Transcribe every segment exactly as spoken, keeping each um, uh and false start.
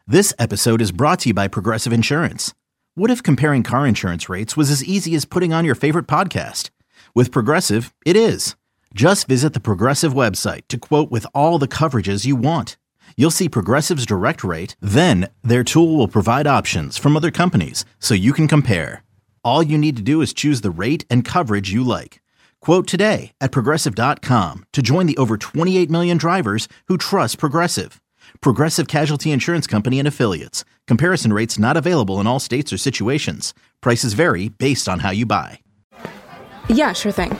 This episode is brought to you by Progressive Insurance. What if comparing car insurance rates was as easy as putting on your favorite podcast? With Progressive, it is. Just visit the Progressive website to quote with all the coverages you want. You'll see Progressive's direct rate, then their tool will provide options from other companies so you can compare. All you need to do is choose the rate and coverage you like. Quote today at progressive dot com to join the over twenty-eight million drivers who trust Progressive. Progressive Casualty Insurance Company and Affiliates. Comparison rates not available in all states or situations. Prices vary based on how you buy. Yeah, sure thing.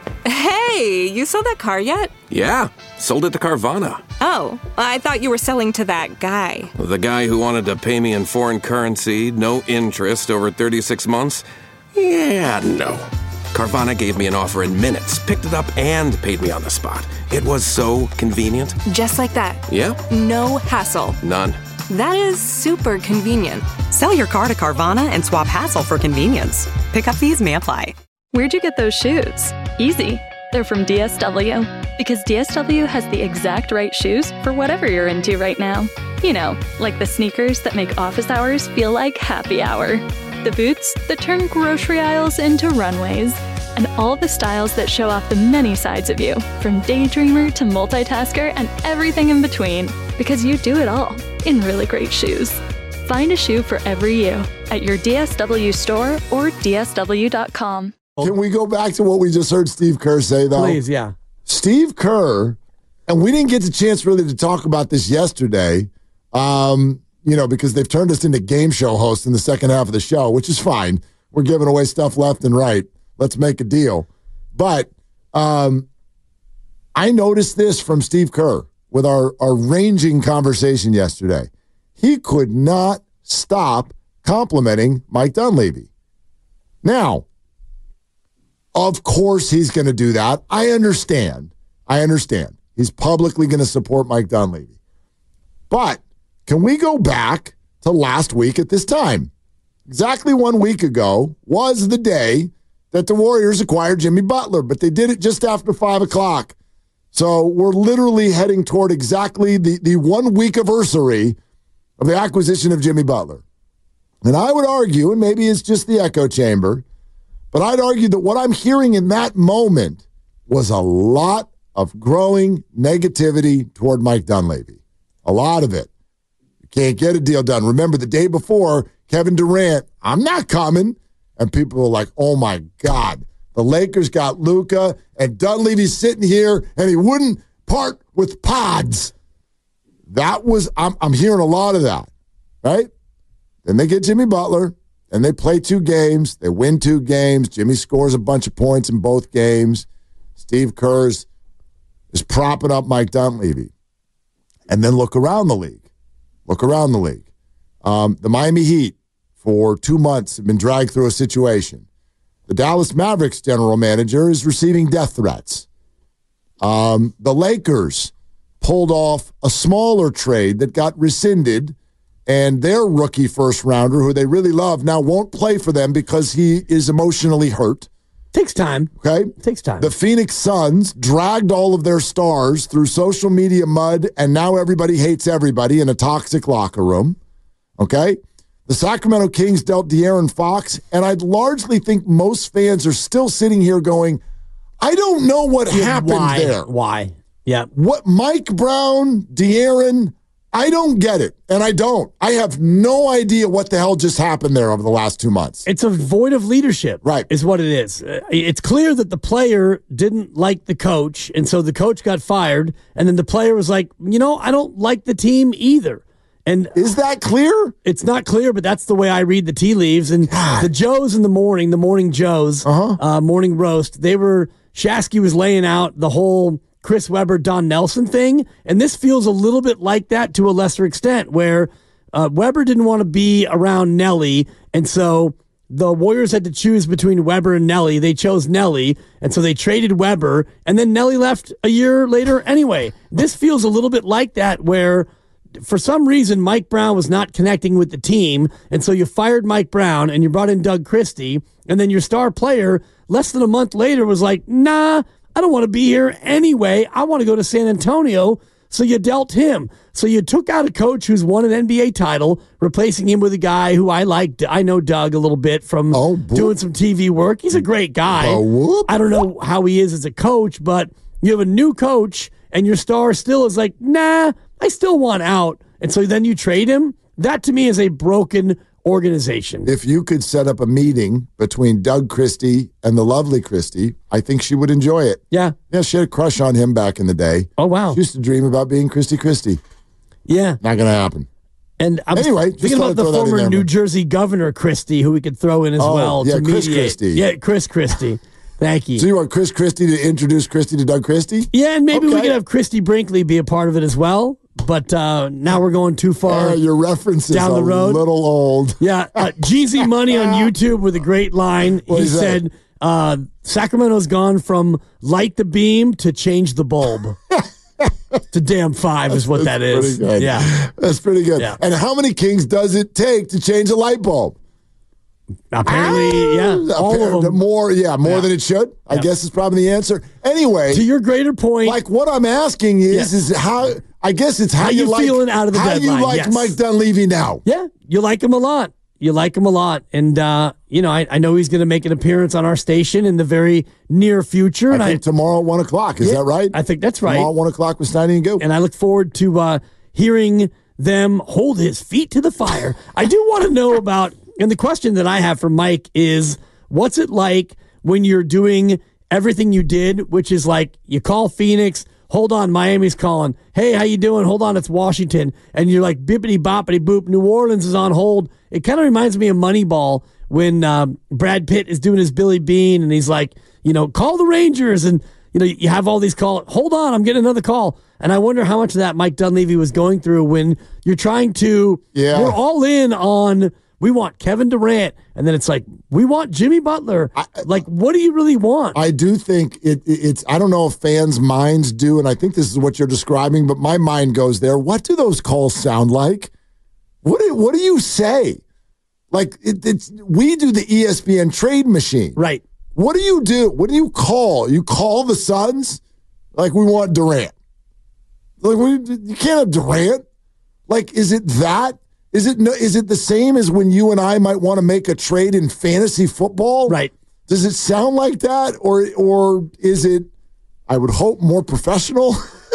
Hey, you sold that car yet? Yeah, sold it to Carvana. Oh, I thought you were selling to that guy. The guy who wanted to pay me in foreign currency, no interest, over thirty-six months? Yeah, no. Carvana gave me an offer in minutes, picked it up, and paid me on the spot. It was so convenient. Just like that. Yeah. No hassle. None. That is super convenient. Sell your car to Carvana and swap hassle for convenience. Pickup fees may apply. Where'd you get those shoes? Easy. They're from D S W. Because D S W has the exact right shoes for whatever you're into right now. You know, like the sneakers that make office hours feel like happy hour. The boots that turn grocery aisles into runways. And all the styles that show off the many sides of you, from daydreamer to multitasker and everything in between. Because you do it all in really great shoes. Find a shoe for every you at your D S W store or D S W dot com. Can we go back to what we just heard Steve Kerr say, though? Please, yeah. Steve Kerr, and we didn't get the chance really to talk about this yesterday, um, you know, because they've turned us into game show hosts in the second half of the show, which is fine. We're giving away stuff left and right. Let's make a deal. But um, I noticed this from Steve Kerr with our, our ranging conversation yesterday. He could not stop complimenting Mike Dunleavy. Now, of course he's going to do that. I understand. I understand. He's publicly going to support Mike Dunleavy. But can we go back to last week at this time? Exactly one week ago was the day that the Warriors acquired Jimmy Butler, but they did it just after five o'clock. So we're literally heading toward exactly the, the one-week anniversary of the acquisition of Jimmy Butler. And I would argue, and maybe it's just the echo chamber, but I'd argue that what I'm hearing in that moment was a lot of growing negativity toward Mike Dunleavy. A lot of it. You can't get a deal done. Remember, the day before, Kevin Durant, I'm not coming. And people were like, oh, my God. The Lakers got Luka, and Dunleavy's sitting here, and he wouldn't part with pods. That was, I'm, I'm hearing a lot of that, right? Then they get Jimmy Butler, and they play two games. They win two games. Jimmy scores a bunch of points in both games. Steve Kerr is propping up Mike Dunleavy. And then look around the league. Look around the league. Um, the Miami Heat, for two months, have been dragged through a situation. The Dallas Mavericks general manager is receiving death threats. Um, the Lakers pulled off a smaller trade that got rescinded, and their rookie first-rounder, who they really love, now won't play for them because he is emotionally hurt. Takes time. Okay? Takes time. The Phoenix Suns dragged all of their stars through social media mud, and now everybody hates everybody in a toxic locker room. Okay? The Sacramento Kings dealt De'Aaron Fox, and I'd largely think most fans are still sitting here going, I don't know what yeah, happened why? there. Why? Yeah. What Mike Brown, De'Aaron, I don't get it, and I don't. I have no idea what the hell just happened there over the last two months. It's a void of leadership, right? Is what it is. It's clear that the player didn't like the coach, and so the coach got fired, and then the player was like, you know, I don't like the team either. And is that clear? It's not clear, but that's the way I read the tea leaves. And God. The Joes in the morning, the morning Joes, uh-huh. uh, morning roast, they were, Shasky was laying out the whole Chris Webber, Don Nelson thing. And this feels a little bit like that to a lesser extent, where uh, Webber didn't want to be around Nelly. And so the Warriors had to choose between Webber and Nelly. They chose Nelly. And so they traded Webber. And then Nelly left a year later anyway. This feels a little bit like that, where for some reason, Mike Brown was not connecting with the team, and so you fired Mike Brown, and you brought in Doug Christie, and then your star player, less than a month later, was like, nah, I don't want to be here anyway. I want to go to San Antonio So you dealt him. So you took out a coach who's won an N B A title, replacing him with a guy who I like. I know Doug a little bit from oh, doing some T V work. He's a great guy. Oh, I don't know how he is as a coach, but you have a new coach and your star still is like, nah, I still want out. And so then you trade him. That to me is a broken organization. If you could set up a meeting between Doug Christie and the lovely Christie, I think she would enjoy it. Yeah. Yeah, she had a crush on him back in the day. Oh, wow. She used to dream about being Christie Christie. Yeah. Not going to happen. And I'm anyway, thinking about the former there, New Jersey governor, Christie, who we could throw in as oh, well. Yeah, to Chris mediate. Christie. Yeah, Chris Christie. Thank you. So you want Chris Christie to introduce Christie to Doug Christie? Yeah, and maybe okay. we could have Christie Brinkley be a part of it as well. But uh, now we're going too far. Uh, your reference is down the road. A little old. Yeah, uh, Jeezy Money on YouTube with a great line. What he said, uh, "Sacramento's gone from light the beam to change the bulb." To damn five is what That's that is. Good. Yeah, that's pretty good. Yeah. And how many Kings does it take to change a light bulb? Apparently, yeah, all Appar- of them. More, yeah, more Yeah. than it should. I Yeah. guess is probably the answer. Anyway, To your greater point, like what I'm asking is, Yes. is how. I guess it's how, How you, you like feeling out of the how deadline, you like yes. Mike Dunleavy now. yeah, you like him a lot. You like him a lot, and uh, you know I, I know he's going to make an appearance on our station in the very near future. I and think tomorrow at one o'clock. Is Yeah, that right? I think that's right. Tomorrow at one o'clock with Steiny and Go. And I look forward to uh, hearing them hold his feet to the fire. I do want to know about, and the question that I have for Mike is, what's it like when you're doing everything you did, which is like you call Phoenix, hold on, Miami's calling. Hey, how you doing? Hold on, it's Washington. And you're like, bippity boppity boop, New Orleans is on hold. It kind of reminds me of Moneyball when um, Brad Pitt is doing his Billy Bean and he's like, you know, call the Rangers. And, you know, you have all these calls. Hold on, I'm getting another call. And I wonder how much of that Mike Dunleavy was going through when you're trying to, Yeah. we're all in on, we want Kevin Durant. And then it's like, we want Jimmy Butler. I, like, what do you really want? I do think it, it, it's, I don't know if fans' minds do, and I think this is what you're describing, but my mind goes there. What do those calls sound like? What do, what do you say? Like, it, it's we do the E S P N trade machine. Right. What do you do? What do you call? You call the Suns? Like, we want Durant. Like, we, you can't have Durant. Like, is it that? Is it no, is it the same as when you and I might want to make a trade in fantasy football? Right. Does it sound like that, or or is it? I would hope more professional.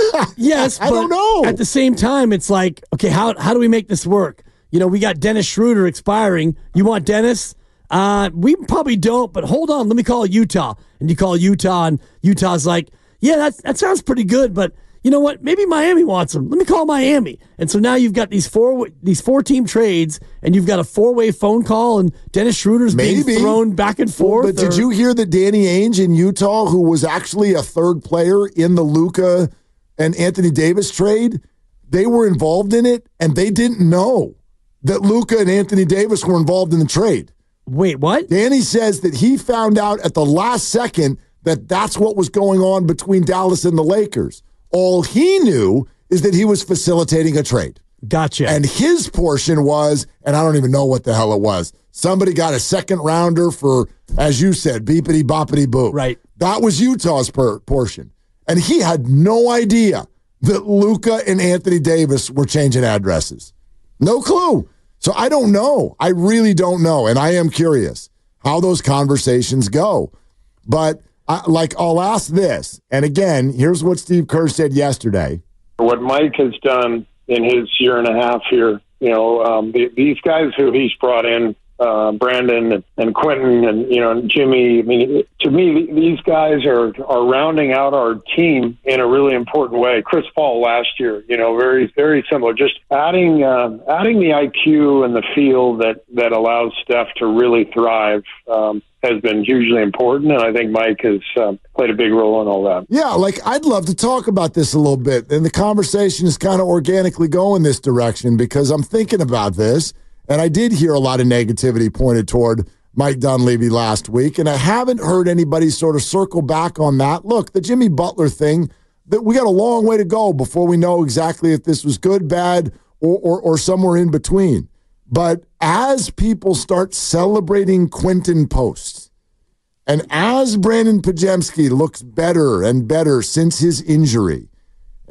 Yes, I but don't know. At the same time, it's like, okay, how how do we make this work? You know, we got Dennis Schroeder expiring. You want Dennis? Uh, we probably don't, but hold on, let me call Utah. And you call Utah, and Utah's like, yeah, that that sounds pretty good, but you know what? Maybe Miami wants him. Let me call Miami. And so now you've got these four these four team trades, and you've got a four way phone call, and Dennis Schroeder's Maybe. being thrown back and forth. But did or- you hear that Danny Ainge in Utah, who was actually a third player in the Luka and Anthony Davis trade, they were involved in it, and they didn't know that Luka and Anthony Davis were involved in the trade. Wait, what? Danny says that he found out at the last second that that's what was going on between Dallas and the Lakers. All he knew is that he was facilitating a trade. Gotcha. And his portion was, and I don't even know what the hell it was, somebody got a second rounder for, as you said, beepity boppity boo. Right. That was Utah's per- portion. And he had no idea that Luka and Anthony Davis were changing addresses. No clue. So I don't know. I really don't know. And I am curious how those conversations go. But I, like, I'll ask this. And again, here's what Steve Kerr said yesterday. What Mike has done in his year and a half here, you know, um, the, these guys who he's brought in, uh, Brandon and, and Quentin and, you know, and Jimmy, I mean, to me, these guys are, are rounding out our team in a really important way. Chris Paul last year, you know, very, very similar, just adding, uh, adding the I Q and the feel that, that allows Steph to really thrive, um, has been hugely important, and I think Mike has um, played a big role in all that. Yeah, like, I'd love to talk about this a little bit, and the conversation is kind of organically going this direction because I'm thinking about this, and I did hear a lot of negativity pointed toward Mike Dunleavy last week, and I haven't heard anybody sort of circle back on that. Look, the Jimmy Butler thing, that we got a long way to go before we know exactly if this was good, bad, or, or, or somewhere in between. But as people start celebrating Quentin Post, and as Brandon Podziemski looks better and better since his injury,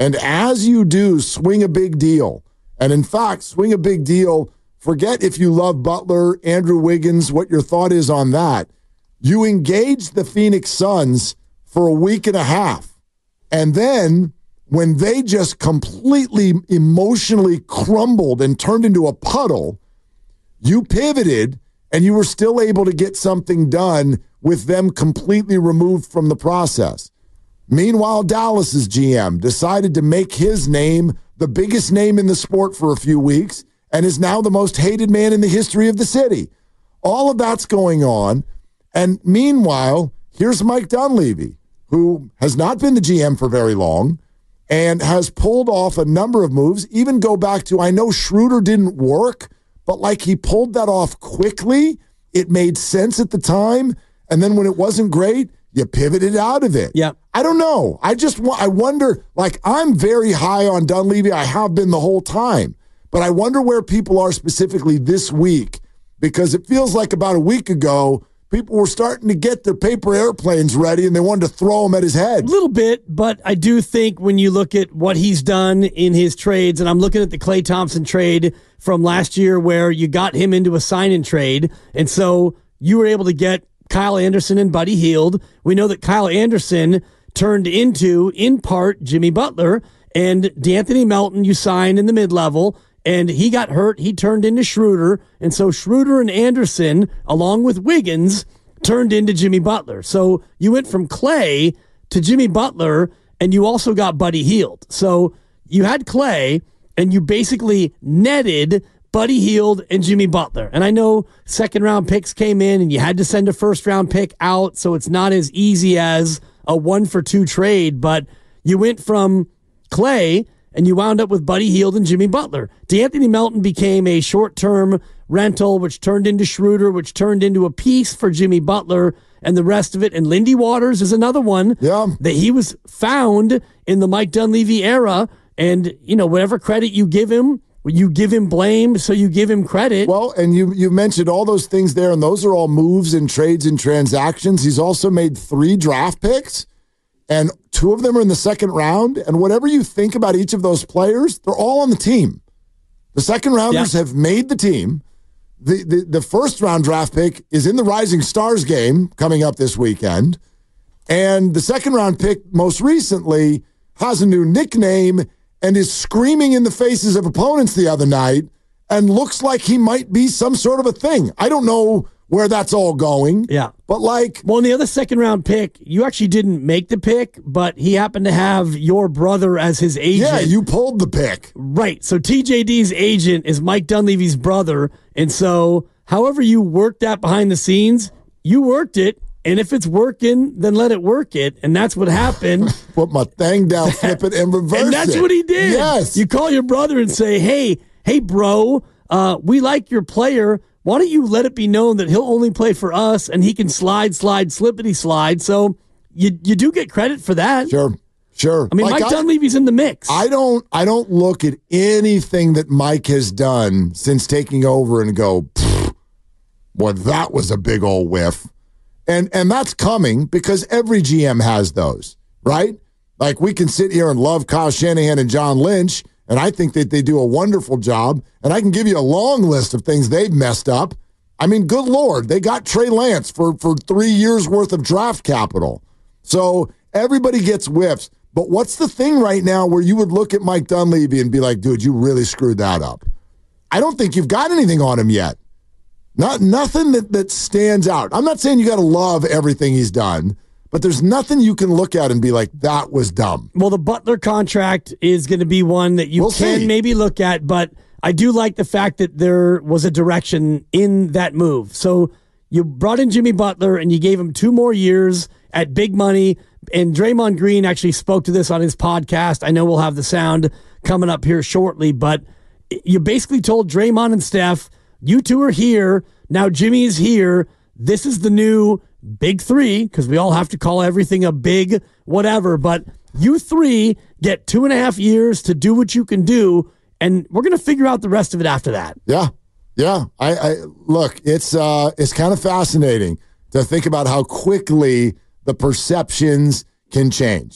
And as you do, swing a big deal. And in fact, swing a big deal. Forget if you love Butler, Andrew Wiggins, what your thought is on that. You engaged the Phoenix Suns for a week and a half. And then when they just completely emotionally crumbled and turned into a puddle, you pivoted and you were still able to get something done with them completely removed from the process. Meanwhile, Dallas's G M decided to make his name the biggest name in the sport for a few weeks and is now the most hated man in the history of the city. All of that's going on. And meanwhile, here's Mike Dunleavy, who has not been the G M for very long and has pulled off a number of moves, even go back to, I know Schroeder didn't work, but like he pulled that off quickly. It made sense at the time. And then when it wasn't great, you pivoted out of it. Yeah. I don't know. I just I wonder, like, I'm very high on Dunleavy. I have been the whole time. But I wonder where people are specifically this week, because it feels like about a week ago, people were starting to get their paper airplanes ready and they wanted to throw them at his head. A little bit, but I do think when you look at what he's done in his trades, and I'm looking at the Klay Thompson trade from last year where you got him into a sign-in trade, and so you were able to get Kyle Anderson and Buddy Hield. We know that Kyle Anderson turned into, in part, Jimmy Butler, and D'Anthony Melton you signed in the mid-level, and he got hurt. He turned into Schroeder, and so Schroeder and Anderson, along with Wiggins, turned into Jimmy Butler. So you went from Klay to Jimmy Butler, and you also got Buddy Hield. So you had Klay, and you basically netted Buddy Hield and Jimmy Butler. And I know second-round picks came in, and you had to send a first-round pick out, so it's not as easy as a one-for-two trade, but you went from Klay, and you wound up with Buddy Hield and Jimmy Butler. D'Anthony Melton became a short-term rental, which turned into Schroeder, which turned into a piece for Jimmy Butler, and the rest of it. And Lindy Waters is another one yeah. that he was found in the Mike Dunleavy era. And, you know, whatever credit you give him, you give him blame, so you give him credit. Well, and you you mentioned all those things there, and those are all moves and trades and transactions. He's also made three draft picks, and two of them are in the second round. And whatever you think about each of those players, they're all on the team. The second rounders yeah. have made the team. The, the the first round draft pick is in the Rising Stars game coming up this weekend. And the second round pick most recently has a new nickname and is screaming in the faces of opponents the other night and looks like he might be some sort of a thing. I don't know where that's all going. Yeah. But like... Well, in the other second round pick, you actually didn't make the pick, but he happened to have your brother as his agent. Yeah, you pulled the pick. Right. So T J D's agent is Mike Dunleavy's brother. And so however you worked that behind the scenes, you worked it. And if it's working, then let it work it. And that's what happened. Put my thing down, flip it, and reverse it. And that's it. what he did. Yes. You call your brother and say, hey, hey, bro, uh, we like your player. Why don't you let it be known that he'll only play for us and he can slide, slide, slippity slide. So you you do get credit for that. Sure, sure. I mean, like Mike I, Dunleavy's in the mix. I don't I don't look at anything that Mike has done since taking over and go, well, that was a big old whiff. And and that's coming because every G M has those, right? Like we can sit here and love Kyle Shanahan and John Lynch, and I think that they do a wonderful job. And I can give you a long list of things they've messed up. I mean, good Lord, they got Trey Lance for, for three years worth of draft capital. So everybody gets whiffs. But what's the thing right now where you would look at Mike Dunleavy and be like, dude, you really screwed that up? I don't think you've got anything on him yet. Not nothing that, that stands out. I'm not saying you got to love everything he's done, but there's nothing you can look at and be like, that was dumb. Well, the Butler contract is going to be one that you we'll can see. maybe look at, but I do like the fact that there was a direction in that move. So you brought in Jimmy Butler and you gave him two more years at big money, and Draymond Green actually spoke to this on his podcast. I know we'll have the sound coming up here shortly, but you basically told Draymond and Steph, you two are here. Now Jimmy is here. This is the new big three, because we all have to call everything a big whatever. But you three get two and a half years to do what you can do, and we're going to figure out the rest of it after that. Yeah, yeah. I, I look. It's uh, it's kind of fascinating to think about how quickly the perceptions can change.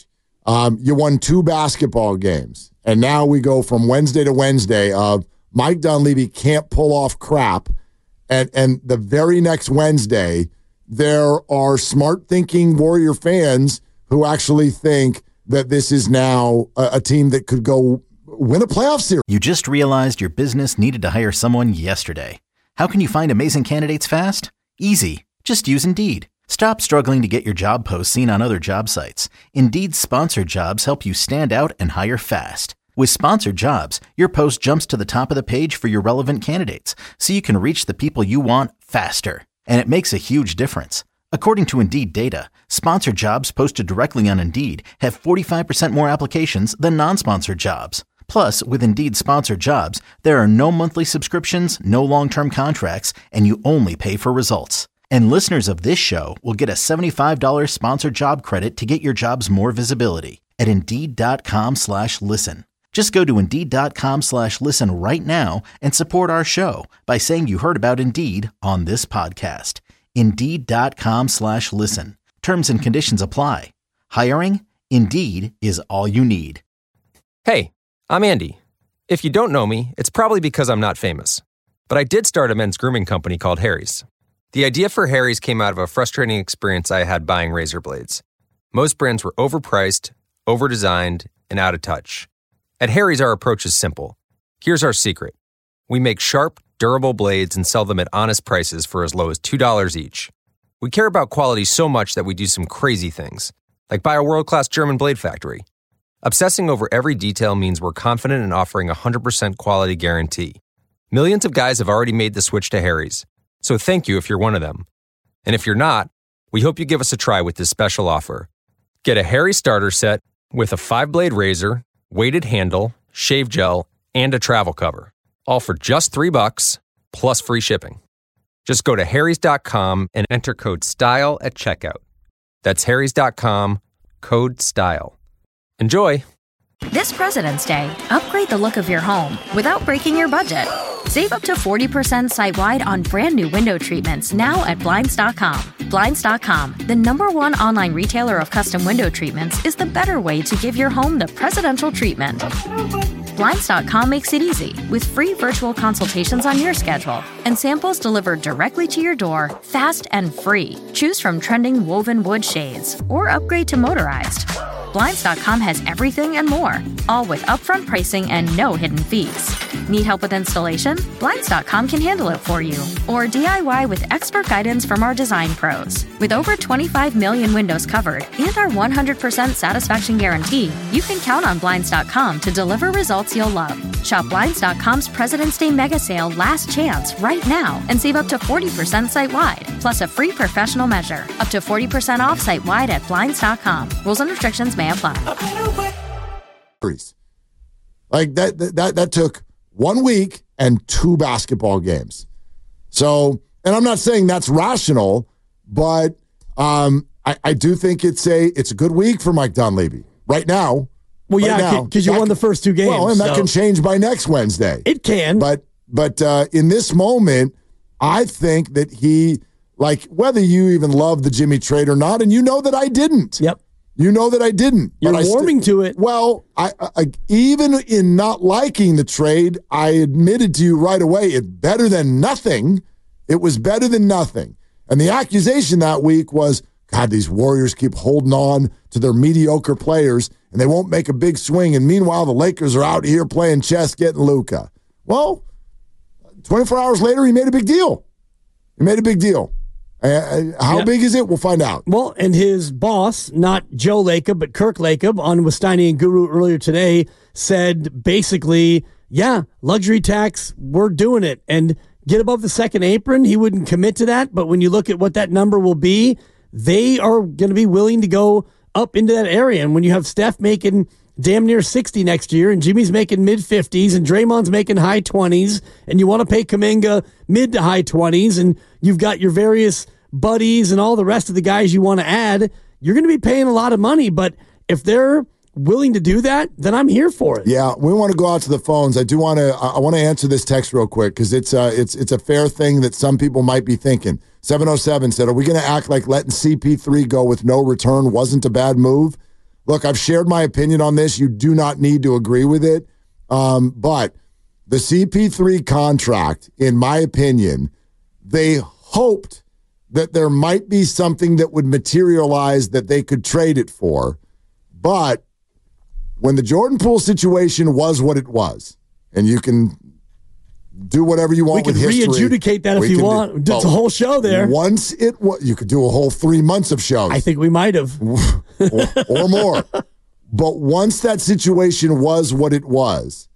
Um, you won two basketball games, and now we go from Wednesday to Wednesday of Mike Dunleavy can't pull off crap, and and the very next Wednesday, there are smart-thinking Warrior fans who actually think that this is now a, a team that could go win a playoff series. You just realized your business needed to hire someone yesterday. How can you find amazing candidates fast? Easy. Just use Indeed. Stop struggling to get your job posts seen on other job sites. Indeed's sponsored jobs help you stand out and hire fast. With sponsored jobs, your post jumps to the top of the page for your relevant candidates, so you can reach the people you want faster. And it makes a huge difference. According to Indeed data, sponsored jobs posted directly on Indeed have forty-five percent more applications than non-sponsored jobs. Plus, with Indeed sponsored jobs, there are no monthly subscriptions, no long-term contracts, and you only pay for results. And listeners of this show will get a seventy-five dollars sponsored job credit to get your jobs more visibility at Indeed.com slash listen. Just go to Indeed.com slash listen right now and support our show by saying you heard about Indeed on this podcast. Indeed.com slash listen. Terms and conditions apply. Hiring? Indeed is all you need. Hey, I'm Andy. If you don't know me, it's probably because I'm not famous. But I did start a men's grooming company called Harry's. The idea for Harry's came out of a frustrating experience I had buying razor blades. Most brands were overpriced, overdesigned, and out of touch. At Harry's, our approach is simple. Here's our secret. We make sharp, durable blades and sell them at honest prices for as low as two dollars each. We care about quality so much that we do some crazy things, like buy a world-class German blade factory. Obsessing over every detail means we're confident in offering a one hundred percent quality guarantee. Millions of guys have already made the switch to Harry's. So thank you if you're one of them. And if you're not, we hope you give us a try with this special offer. Get a Harry's starter set with a five-blade razor, weighted handle, shave gel, and a travel cover. All for just three bucks, plus free shipping. Just go to harrys dot com and enter code STYLE at checkout. That's harrys dot com, code STYLE. Enjoy! This President's Day, upgrade the look of your home without breaking your budget. Save up to forty percent site-wide on brand new window treatments now at Blinds dot com. Blinds dot com, the number one online retailer of custom window treatments, is the better way to give your home the presidential treatment. Blinds dot com makes it easy with free virtual consultations on your schedule and samples delivered directly to your door, fast and free. Choose from trending woven wood shades or upgrade to motorized. Blinds dot com has everything and more, all with upfront pricing and no hidden fees. Need help with installation? Blinds dot com can handle it for you. Or D I Y with expert guidance from our design pros. With over twenty-five million windows covered and our one hundred percent satisfaction guarantee, you can count on Blinds dot com to deliver results you'll love. Shop Blinds dot com's President's Day Mega Sale Last Chance right now and save up to forty percent site-wide, plus a free professional measure. Up to forty percent off site-wide at Blinds dot com. Rules and restrictions may apply. Like that, that, that took one week and two basketball games. So, and I'm not saying that's rational, but um, I, I do think it's a it's a good week for Mike Dunleavy right now. Well, right yeah, because you won the first two games. Well, and that so. can change by next Wednesday. It can. But but uh, in this moment, I think that he, like, whether you even love the Jimmy trade or not, and you know that I didn't. Yep. You know that I didn't. You're but warming I st- to it. Well, I, I even in not liking the trade, I admitted to you right away, it's better than nothing. It was better than nothing. And the accusation that week was, God, these Warriors keep holding on to their mediocre players, and they won't make a big swing. And meanwhile, the Lakers are out here playing chess, getting Luka. Well, twenty-four hours later, he made a big deal. He made a big deal. Uh, how yep. big is it? We'll find out. Well, and his boss, not Joe Lacob, but Kirk Lacob on with Steiny and Guru earlier today, said basically, yeah, luxury tax, we're doing it. And get above the second apron, he wouldn't commit to that. But when you look at what that number will be, they are going to be willing to go up into that area. And when you have Steph making damn near sixty next year, and Jimmy's making mid-fifties, and Draymond's making high twenties, and you want to pay Kuminga mid to high twenties, and you've got your various buddies and all the rest of the guys you want to add, you're going to be paying a lot of money. But if they're willing to do that, then I'm here for it. Yeah, we want to go out to the phones. I do want to. I want to answer this text real quick because it's uh, it's it's a fair thing that some people might be thinking. seven oh seven said, "Are we going to act like letting C P three go with no return wasn't a bad move?" look, I've shared my opinion on this. You do not need to agree with it. Um, but the C P three contract, in my opinion, they hoped that there might be something that would materialize that they could trade it for. But when the Jordan Poole situation was what it was, and you can do whatever you want we with history. We history. can re-adjudicate that if you want. Do, it's a whole show there. Once it was, you could do a whole three months of shows. I think we might have. or, or more. But once that situation was what it was,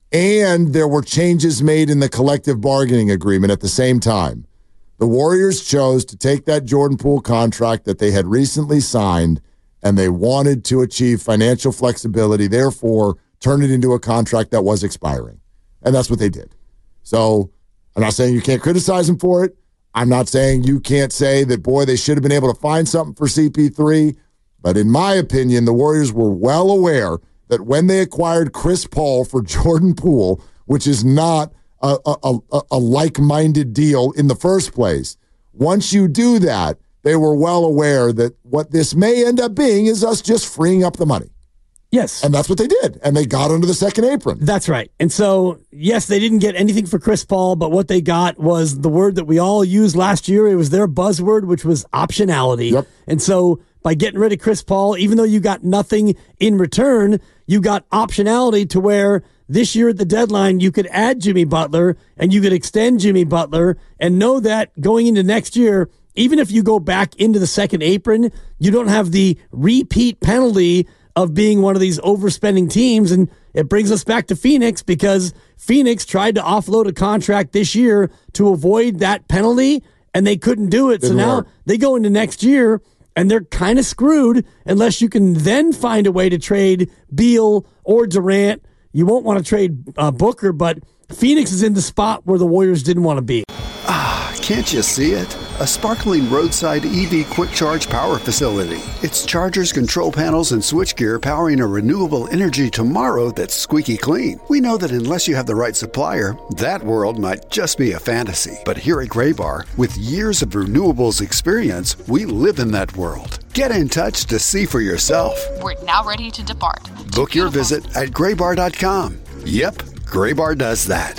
and there were changes made in the collective bargaining agreement at the same time, the Warriors chose to take that Jordan Poole contract that they had recently signed, and they wanted to achieve financial flexibility, therefore turn it into a contract that was expiring. And that's what they did. So I'm not saying you can't criticize them for it. I'm not saying you can't say that, boy, they should have been able to find something for C P three. But in my opinion, the Warriors were well aware that when they acquired Chris Paul for Jordan Poole, which is not a, a, a, a like-minded deal in the first place, once you do that, they were well aware that what this may end up being is us just freeing up the money. Yes. And that's what they did. And they got under the second apron. That's right. And so, yes, they didn't get anything for Chris Paul, but what they got was the word that we all used last year. It was their buzzword, which was optionality. Yep. And so by getting rid of Chris Paul, even though you got nothing in return, you got optionality to where this year at the deadline, you could add Jimmy Butler and you could extend Jimmy Butler and know that going into next year, even if you go back into the second apron, you don't have the repeat penalty of being one of these overspending teams. And it brings us back to Phoenix because Phoenix tried to offload a contract this year to avoid that penalty, and they couldn't do it. Didn't so now work. They go into next year, and they're kind of screwed unless you can then find a way to trade Beal or Durant. You won't want to trade uh, Booker, but Phoenix is in the spot where the Warriors didn't want to be. Ah, can't you see it? A sparkling roadside E V quick charge power facility. It's chargers, control panels, and switchgear powering a renewable energy tomorrow that's squeaky clean. We know that unless you have the right supplier, that world might just be a fantasy. But here at Graybar, with years of renewables experience, we live in that world. Get in touch to see for yourself. We're now ready to depart. Book your visit at graybar dot com. Yep, Graybar does that.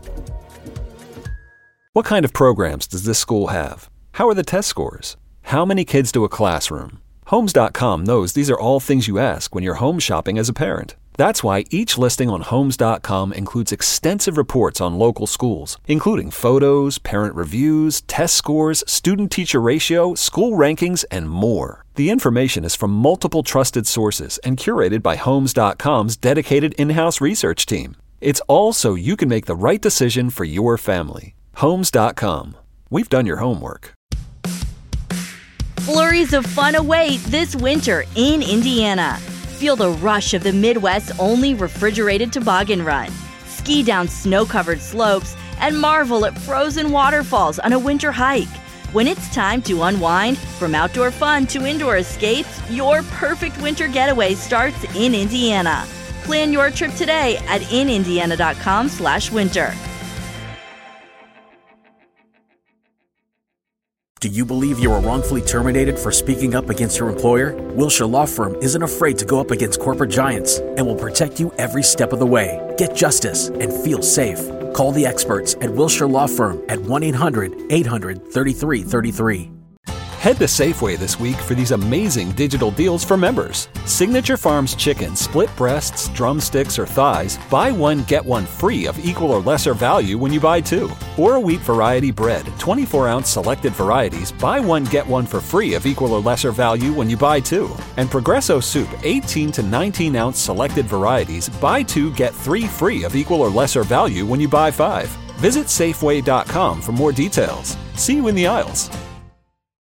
What kind of programs does this school have? How are the test scores? How many kids do a classroom? Homes dot com knows these are all things you ask when you're home shopping as a parent. That's why each listing on Homes dot com includes extensive reports on local schools, including photos, parent reviews, test scores, student-teacher ratio, school rankings, and more. The information is from multiple trusted sources and curated by Homes dot com's dedicated in-house research team. It's all so you can make the right decision for your family. Homes dot com. We've done your homework. Flurries of fun await this winter in Indiana. Feel the rush of the Midwest's only refrigerated toboggan run. Ski down snow-covered slopes and marvel at frozen waterfalls on a winter hike. When it's time to unwind, from outdoor fun to indoor escapes, your perfect winter getaway starts in Indiana. Plan your trip today at in indiana dot com slash winter. Do you believe you were wrongfully terminated for speaking up against your employer? Wilshire Law Firm isn't afraid to go up against corporate giants and will protect you every step of the way. Get justice and feel safe. Call the experts at Wilshire Law Firm at one eight hundred eight hundred thirty-three thirty-three. Head to Safeway this week for these amazing digital deals for members. Signature Farms chicken, split breasts, drumsticks, or thighs, buy one, get one free of equal or lesser value when you buy two. Or a wheat variety bread, twenty-four ounce selected varieties, buy one, get one for free of equal or lesser value when you buy two. And Progresso soup, eighteen to nineteen ounce selected varieties, buy two, get three free of equal or lesser value when you buy five. Visit Safeway dot com for more details. See you in the aisles.